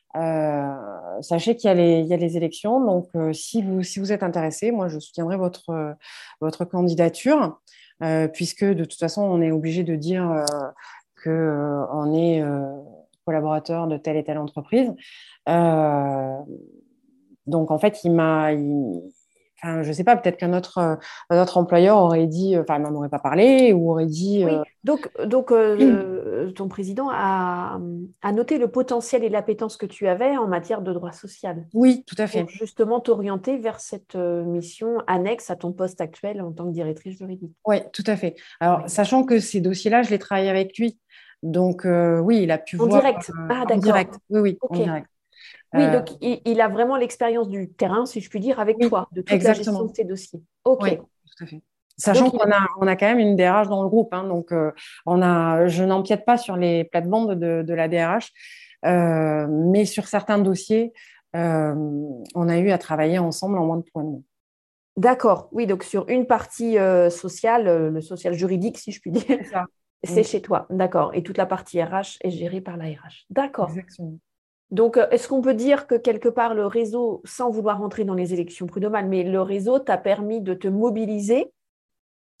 euh, sachez qu'il y a les, il y a les élections. Donc, euh, si vous, si vous êtes intéressé, moi, je soutiendrai votre, euh, votre candidature, euh, puisque de toute façon, on est obligé de dire euh, que, euh, on est euh, collaborateur de telle et telle entreprise. Euh, donc, en fait, il m'a, il- enfin, je ne sais pas, peut-être qu'un autre, euh, un autre employeur aurait dit, enfin, n'en aurait pas parlé ou aurait dit. Oui, euh, donc, donc euh, ton président a, a noté le potentiel et l'appétence que tu avais en matière de droit social Oui, tout à pour fait. justement t'orienter vers cette euh, mission annexe à ton poste actuel en tant que directrice juridique. Oui, tout à fait. Alors, Oui. sachant que ces dossiers-là, je les travaille avec lui. Donc, euh, oui, il a pu En voir direct. euh, Ah, en direct. d'accord. Oui, oui, en OK. direct. Oui, Euh, donc il, il a vraiment l'expérience du terrain, si je puis dire, avec oui, toi, de toute la gestion de exactement. ces dossiers. OK. Oui, tout à fait. Sachant Donc, il... qu'on a, on a quand même une D R H dans le groupe, hein, donc euh, on a, je n'empiète pas sur les plates-bandes de, de la D R H, euh, mais sur certains dossiers, euh, on a eu à travailler ensemble en moins de trois mois. D'accord. Oui, donc sur une partie euh, sociale, euh, le social juridique, si je puis dire, C'est ça. c'est Mm, chez toi. D'accord. Et toute la partie R H est gérée par la R H. D'accord. exactement. Donc, euh, est-ce qu'on peut dire que quelque part, le réseau, sans vouloir rentrer dans les élections prud'homales, mais le réseau t'a permis de te mobiliser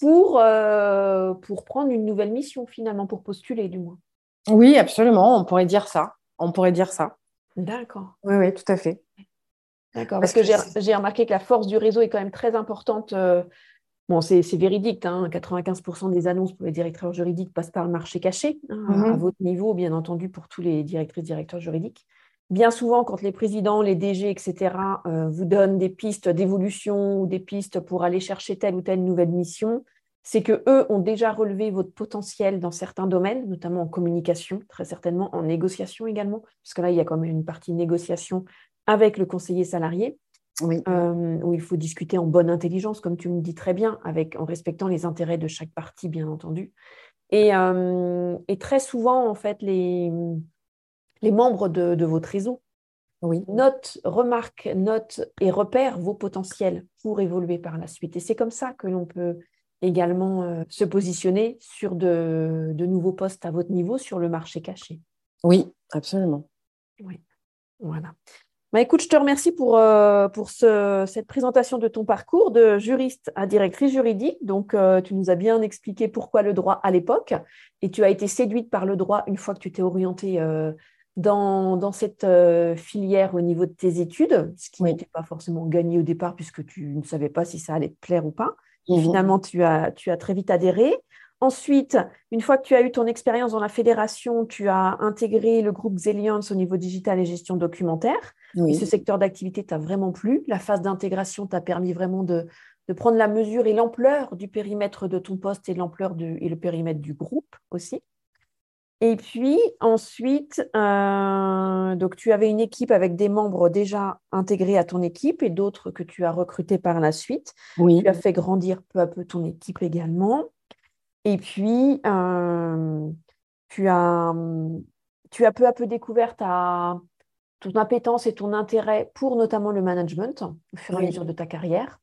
pour, euh, pour prendre une nouvelle mission finalement, pour postuler du moins. Oui, absolument, on pourrait dire ça. On pourrait dire ça. D'accord. Oui, oui, tout à fait. D'accord, parce Parce que que j'ai c'est- j'ai remarqué que la force du réseau est quand même très importante. euh, Bon, c'est c'est véridique, hein, quatre-vingt-quinze pour cent des annonces pour les directeurs juridiques passent par le marché caché, hein, à, à Mhm. votre niveau, bien entendu, pour tous les directrices, directeurs juridiques. Bien souvent, quand les présidents, les D G, et cetera, euh, vous donnent des pistes d'évolution ou des pistes pour aller chercher telle ou telle nouvelle mission, c'est que eux ont déjà relevé votre potentiel dans certains domaines, notamment en communication, très certainement en négociation également, parce que là, il y a quand même une partie négociation avec le conseiller salarié Oui, euh, où il faut discuter en bonne intelligence, comme tu me dis très bien, avec, en respectant les intérêts de chaque partie, bien entendu. Et, euh, et très souvent, en fait, les, les membres de, de votre réseau oui, notent, remarquent, notent et repèrent vos potentiels pour évoluer par la suite. Et c'est comme ça que l'on peut également euh, se positionner sur de, de nouveaux postes à votre niveau sur le marché caché. oui, absolument. Oui, voilà. Bah, écoute, je te remercie pour, euh, pour ce- cette présentation de ton parcours de juriste à directrice juridique. Donc, euh, tu nous as bien expliqué pourquoi le droit à l'époque et tu as été séduite par le droit une fois que tu t'es orientée euh, dans, dans cette euh, filière au niveau de tes études, ce qui Oui. n'était pas forcément gagné au départ puisque tu ne savais pas si ça allait te plaire ou pas. Et Mhm. finalement, tu as, tu as très vite adhéré. Ensuite, une fois que tu as eu ton expérience dans la fédération, tu as intégré le groupe Xeliance au niveau digital et gestion documentaire. Et ce Oui, secteur d'activité t'a vraiment plu. La phase d'intégration t'a permis vraiment de, de prendre la mesure et l'ampleur du périmètre de ton poste et l'ampleur du, et le périmètre du groupe aussi. Et puis ensuite, euh, donc tu avais une équipe avec des membres déjà intégrés à ton équipe et d'autres que tu as recrutés par la suite. oui, Tu as fait grandir peu à peu ton équipe également. Et puis, euh, tu as, tu as peu à peu découvert ta, ton appétence et ton intérêt pour notamment le management au fur et à oui, mesure de ta carrière.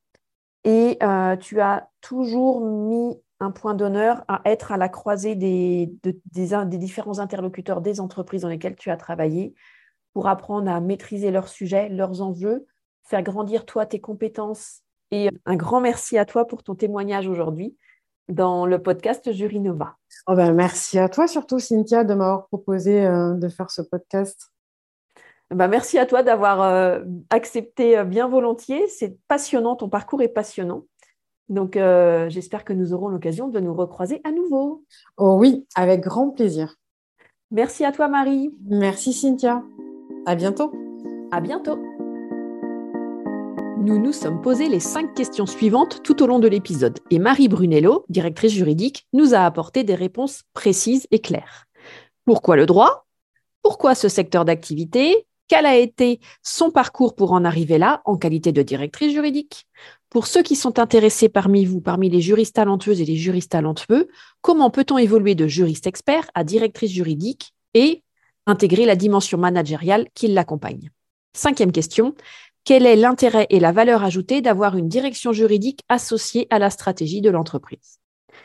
Et euh, tu as toujours mis un point d'honneur à être à la croisée des, de- des, des différents interlocuteurs des entreprises dans lesquelles tu as travaillé pour apprendre à maîtriser leurs sujets, leurs enjeux, faire grandir toi tes compétences. Et un grand merci à toi pour ton témoignage aujourd'hui dans le podcast Jury Nova. Oh ben, merci à toi surtout, Cynthia, de m'avoir proposé euh, de faire ce podcast. Bah, merci à toi d'avoir euh, accepté euh, bien volontiers. C'est passionnant, ton parcours est passionnant. Donc, euh, j'espère que nous aurons l'occasion de nous recroiser à nouveau. Oh oui, avec grand plaisir. Merci à toi, Marie. Merci, Cynthia. À bientôt. À bientôt. Nous nous sommes posé les cinq questions suivantes tout au long de l'épisode et Marie Brunello, directrice juridique, nous a apporté des réponses précises et claires. Pourquoi le droit ? Pourquoi ce secteur d'activité ? Quel a été son parcours pour en arriver là en qualité de directrice juridique ? Pour ceux qui sont intéressés parmi vous, parmi les juristes talentueuses et les juristes talentueux, comment peut-on évoluer de juriste expert à directrice juridique et intégrer la dimension managériale qui l'accompagne ? Cinquième question, quel est l'intérêt et la valeur ajoutée d'avoir une direction juridique associée à la stratégie de l'entreprise ?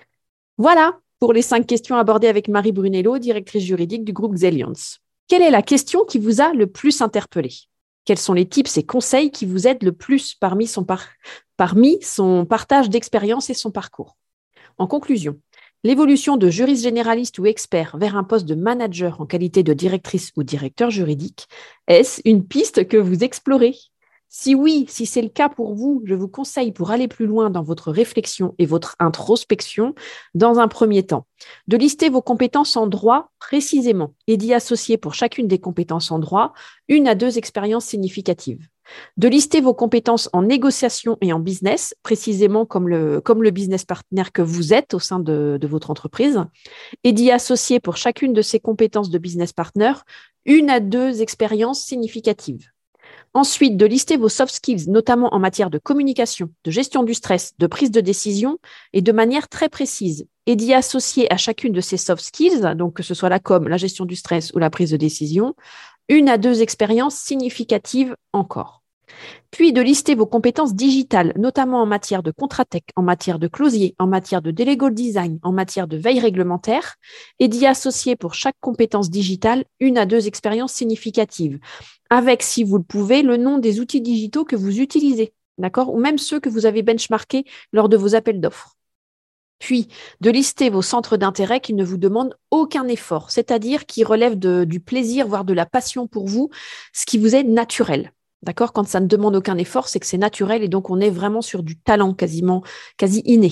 Voilà pour les cinq questions abordées avec Marie Brunello, directrice juridique du groupe Xeliance. Quelle est la question qui vous a le plus interpellé ? Quels sont les tips et conseils qui vous aident le plus parmi son, par... parmi son partage d'expérience et son parcours ? En conclusion, l'évolution de juriste généraliste ou expert vers un poste de manager en qualité de directrice ou directeur juridique, est-ce une piste que vous explorez ? Si oui, si c'est le cas pour vous, je vous conseille pour aller plus loin dans votre réflexion et votre introspection, dans un premier temps, de lister vos compétences en droit précisément et d'y associer pour chacune des compétences en droit une à deux expériences significatives. De lister vos compétences en négociation et en business, précisément comme le, comme le business partner que vous êtes au sein de, de votre entreprise, et d'y associer pour chacune de ces compétences de business partner une à deux expériences significatives. Ensuite, de lister vos soft skills, notamment en matière de communication, de gestion du stress, de prise de décision, et de manière très précise, et d'y associer à chacune de ces soft skills, donc que ce soit la com, la gestion du stress ou la prise de décision, une à deux expériences significatives encore. Puis de lister vos compétences digitales, notamment en matière de contrat-tech, en matière de closier, en matière de legal design, en matière de veille réglementaire, et d'y associer pour chaque compétence digitale une à deux expériences significatives, avec, si vous le pouvez, le nom des outils digitaux que vous utilisez, d'accord, ou même ceux que vous avez benchmarkés lors de vos appels d'offres. Puis, de lister vos centres d'intérêt qui ne vous demandent aucun effort, c'est-à-dire qui relèvent de, du plaisir, voire de la passion pour vous, ce qui vous est naturel. D'accord ? Quand ça ne demande aucun effort, c'est que c'est naturel et donc on est vraiment sur du talent quasiment, quasi inné.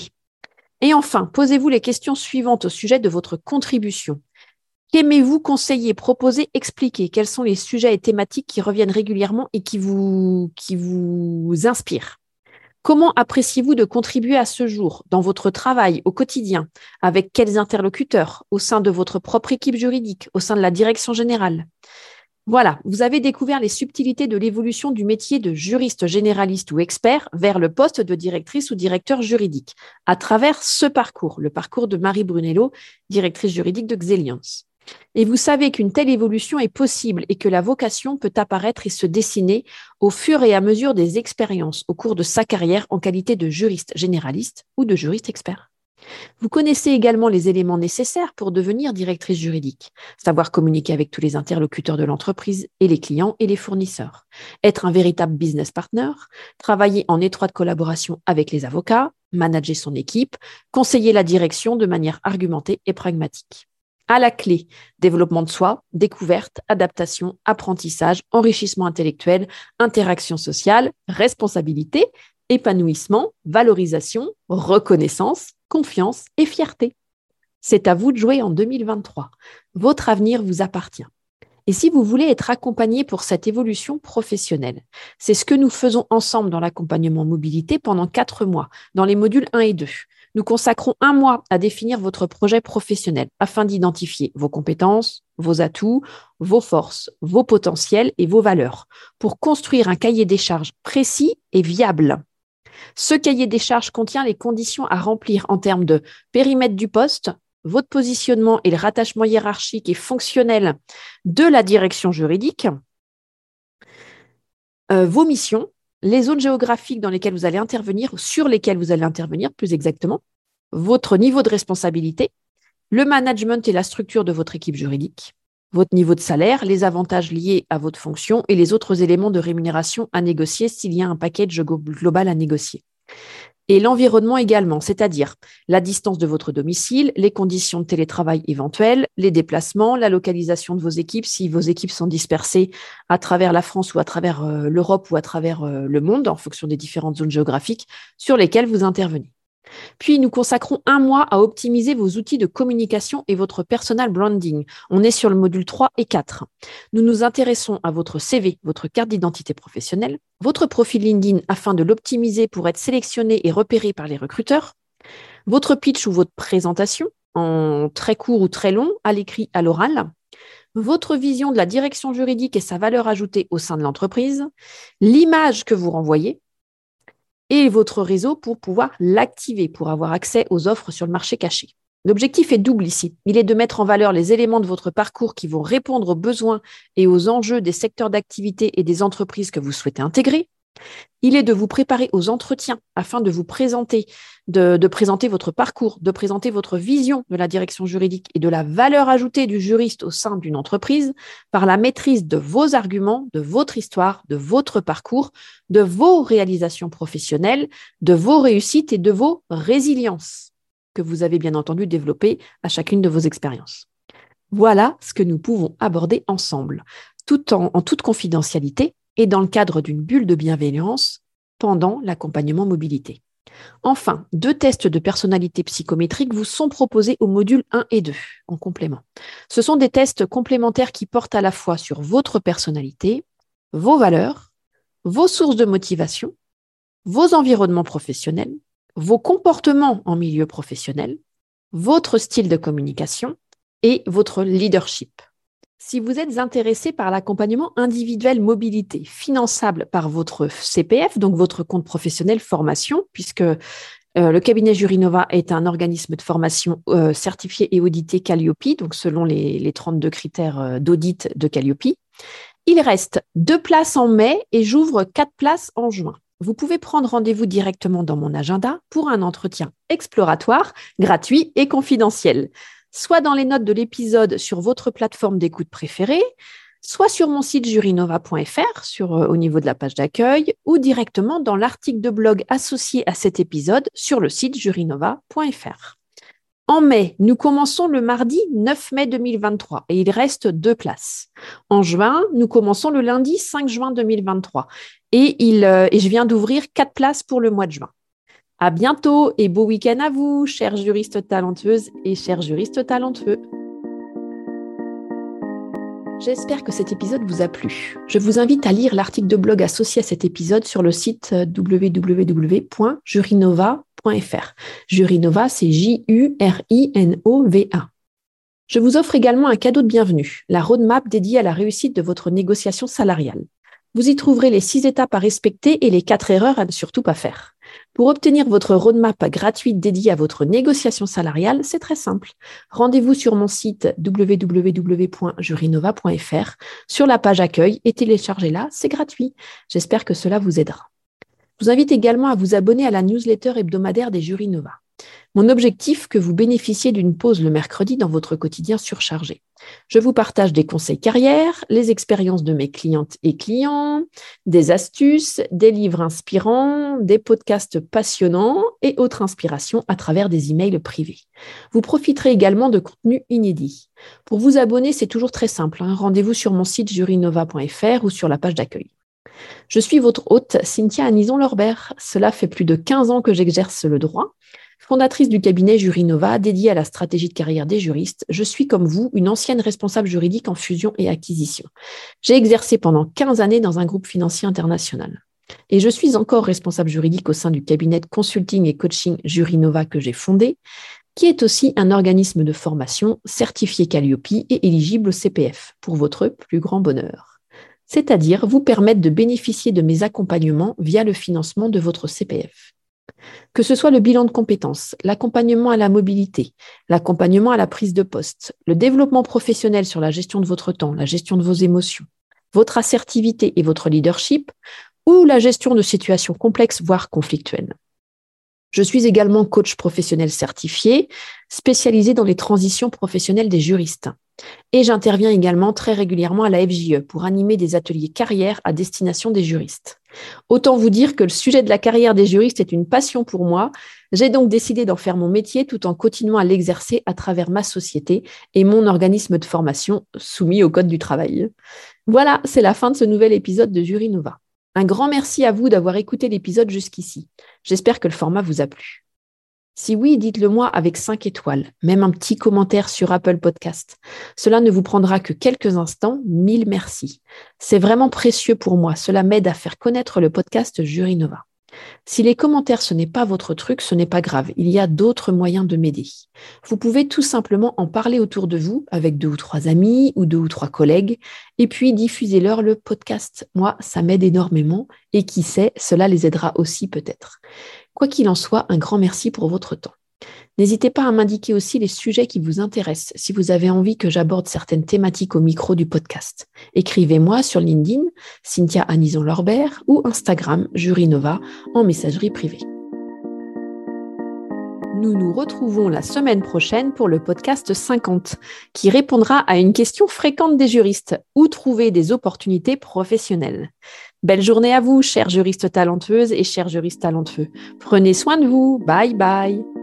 Et enfin, posez-vous les questions suivantes au sujet de votre contribution. Qu'aimez-vous conseiller, proposer, expliquer ? Quels sont les sujets et thématiques qui reviennent régulièrement et qui vous, qui vous inspirent ? Comment appréciez-vous de contribuer à ce jour, dans votre travail, au quotidien, avec quels interlocuteurs, au sein de votre propre équipe juridique, au sein de la direction générale ? Voilà, vous avez découvert les subtilités de l'évolution du métier de juriste généraliste ou expert vers le poste de directrice ou directeur juridique, à travers ce parcours, le parcours de Marie Brunello, directrice juridique de Xeliance. Et vous savez qu'une telle évolution est possible et que la vocation peut apparaître et se dessiner au fur et à mesure des expériences au cours de sa carrière en qualité de juriste généraliste ou de juriste expert. Vous connaissez également les éléments nécessaires pour devenir directrice juridique, savoir communiquer avec tous les interlocuteurs de l'entreprise et les clients et les fournisseurs, être un véritable business partner, travailler en étroite collaboration avec les avocats, manager son équipe, conseiller la direction de manière argumentée et pragmatique. À la clé, développement de soi, découverte, adaptation, apprentissage, enrichissement intellectuel, interaction sociale, responsabilité, épanouissement, valorisation, reconnaissance, confiance et fierté. C'est à vous de jouer en deux mille vingt-trois. Votre avenir vous appartient. Et si vous voulez être accompagné pour cette évolution professionnelle, c'est ce que nous faisons ensemble dans l'accompagnement mobilité pendant quatre mois, dans les modules un et deux. Nous consacrons un mois à définir votre projet professionnel afin d'identifier vos compétences, vos atouts, vos forces, vos potentiels et vos valeurs pour construire un cahier des charges précis et viable. Ce cahier des charges contient les conditions à remplir en termes de périmètre du poste, votre positionnement et le rattachement hiérarchique et fonctionnel de la direction juridique, euh, vos missions, les zones géographiques dans lesquelles vous allez intervenir, sur lesquelles vous allez intervenir plus exactement, votre niveau de responsabilité, le management et la structure de votre équipe juridique, votre niveau de salaire, les avantages liés à votre fonction et les autres éléments de rémunération à négocier s'il y a un package global à négocier. Et l'environnement également, c'est-à-dire la distance de votre domicile, les conditions de télétravail éventuelles, les déplacements, la localisation de vos équipes, si vos équipes sont dispersées à travers la France ou à travers euh, l'Europe ou à travers euh, le monde, en fonction des différentes zones géographiques sur lesquelles vous intervenez. Puis, nous consacrons un mois à optimiser vos outils de communication et votre personal branding. On est sur le module trois et quatre. Nous nous intéressons à votre C V, votre carte d'identité professionnelle, votre profil LinkedIn afin de l'optimiser pour être sélectionné et repéré par les recruteurs, votre pitch ou votre présentation en très court ou très long, à l'écrit, à l'oral, votre vision de la direction juridique et sa valeur ajoutée au sein de l'entreprise, l'image que vous renvoyez, et votre réseau pour pouvoir l'activer, pour avoir accès aux offres sur le marché caché. L'objectif est double ici. Il est de mettre en valeur les éléments de votre parcours qui vont répondre aux besoins et aux enjeux des secteurs d'activité et des entreprises que vous souhaitez intégrer. Il est de vous préparer aux entretiens afin de vous présenter, de, de présenter votre parcours, de présenter votre vision de la direction juridique et de la valeur ajoutée du juriste au sein d'une entreprise par la maîtrise de vos arguments, de votre histoire, de votre parcours, de vos réalisations professionnelles, de vos réussites et de vos résiliences que vous avez bien entendu développées à chacune de vos expériences. Voilà ce que nous pouvons aborder ensemble, tout en, en toute confidentialité et dans le cadre d'une bulle de bienveillance pendant l'accompagnement mobilité. Enfin, deux tests de personnalité psychométrique vous sont proposés au module un et deux en complément. Ce sont des tests complémentaires qui portent à la fois sur votre personnalité, vos valeurs, vos sources de motivation, vos environnements professionnels, vos comportements en milieu professionnel, votre style de communication et votre leadership. Si vous êtes intéressé par l'accompagnement individuel mobilité finançable par votre C P F, donc votre compte professionnel formation, puisque euh, le cabinet Jurinova est un organisme de formation euh, certifié et audité Calliope, donc selon les, les trente-deux critères euh, d'audit de Calliope, il reste deux places en mai et j'ouvre quatre places en juin. Vous pouvez prendre rendez-vous directement dans mon agenda pour un entretien exploratoire, gratuit et confidentiel, soit dans les notes de l'épisode sur votre plateforme d'écoute préférée, soit sur mon site jurinova point f r, sur, euh, au niveau de la page d'accueil, ou directement dans l'article de blog associé à cet épisode sur le site jurinova point f r. En mai, nous commençons le mardi neuf mai deux mille vingt-trois et il reste deux places. En juin, nous commençons le lundi cinq juin deux mille vingt-trois et, il, euh, et je viens d'ouvrir quatre places pour le mois de juin. À bientôt et beau week-end à vous, chères juristes talentueuses et chers juristes talentueux. J'espère que cet épisode vous a plu. Je vous invite à lire l'article de blog associé à cet épisode sur le site w w w point jurinova point f r. Jurinova, c'est J U R I N O V A. Je vous offre également un cadeau de bienvenue, la roadmap dédiée à la réussite de votre négociation salariale. Vous y trouverez les six étapes à respecter et les quatre erreurs à ne surtout pas faire. Pour obtenir votre roadmap gratuite dédiée à votre négociation salariale, c'est très simple. Rendez-vous sur mon site w w w point jurinova point f r sur la page accueil et téléchargez-la, c'est gratuit. J'espère que cela vous aidera. Je vous invite également à vous abonner à la newsletter hebdomadaire des Jurinova. Mon objectif, que vous bénéficiez d'une pause le mercredi dans votre quotidien surchargé. Je vous partage des conseils carrière, les expériences de mes clientes et clients, des astuces, des livres inspirants, des podcasts passionnants et autres inspirations à travers des emails privés. Vous profiterez également de contenus inédits. Pour vous abonner, c'est toujours très simple. Hein. Rendez-vous sur mon site jurinova point f r ou sur la page d'accueil. Je suis votre hôte, Cynthia Anison-Lorbert. Cela fait plus de quinze ans que j'exerce le droit. Fondatrice du cabinet Jurinova, dédié à la stratégie de carrière des juristes, je suis comme vous une ancienne responsable juridique en fusion et acquisition. J'ai exercé pendant quinze années dans un groupe financier international. Et je suis encore responsable juridique au sein du cabinet de consulting et coaching Jurinova que j'ai fondé, qui est aussi un organisme de formation certifié Calliope et éligible au C P F, pour votre plus grand bonheur. C'est-à-dire vous permettre de bénéficier de mes accompagnements via le financement de votre C P F. Que ce soit le bilan de compétences, l'accompagnement à la mobilité, l'accompagnement à la prise de poste, le développement professionnel sur la gestion de votre temps, la gestion de vos émotions, votre assertivité et votre leadership, ou la gestion de situations complexes, voire conflictuelles. Je suis également coach professionnel certifié, spécialisé dans les transitions professionnelles des juristes. Et j'interviens également très régulièrement à la F J E pour animer des ateliers carrière à destination des juristes. Autant vous dire que le sujet de la carrière des juristes est une passion pour moi. J'ai donc décidé d'en faire mon métier tout en continuant à l'exercer à travers ma société et mon organisme de formation soumis au Code du travail. Voilà, c'est la fin de ce nouvel épisode de Jurinova. Un grand merci à vous d'avoir écouté l'épisode jusqu'ici. J'espère que le format vous a plu. Si oui, dites-le moi avec cinq étoiles, même un petit commentaire sur Apple Podcast. Cela ne vous prendra que quelques instants, mille merci. C'est vraiment précieux pour moi, cela m'aide à faire connaître le podcast Jurinova. Si les commentaires, ce n'est pas votre truc, ce n'est pas grave, il y a d'autres moyens de m'aider. Vous pouvez tout simplement en parler autour de vous, avec deux ou trois amis ou deux ou trois collègues, et puis diffusez-leur le podcast. Moi, ça m'aide énormément, et qui sait, cela les aidera aussi peut-être. Quoi qu'il en soit, un grand merci pour votre temps. N'hésitez pas à m'indiquer aussi les sujets qui vous intéressent si vous avez envie que j'aborde certaines thématiques au micro du podcast. Écrivez-moi sur LinkedIn, Cynthia Anison-Lorbert, ou Instagram, Jurinova, en messagerie privée. Nous nous retrouvons la semaine prochaine pour le podcast cinquante, qui répondra à une question fréquente des juristes. Où trouver des opportunités professionnelles ? Belle journée à vous, chères juristes talentueuses et chers juristes talentueux. Prenez soin de vous. Bye bye.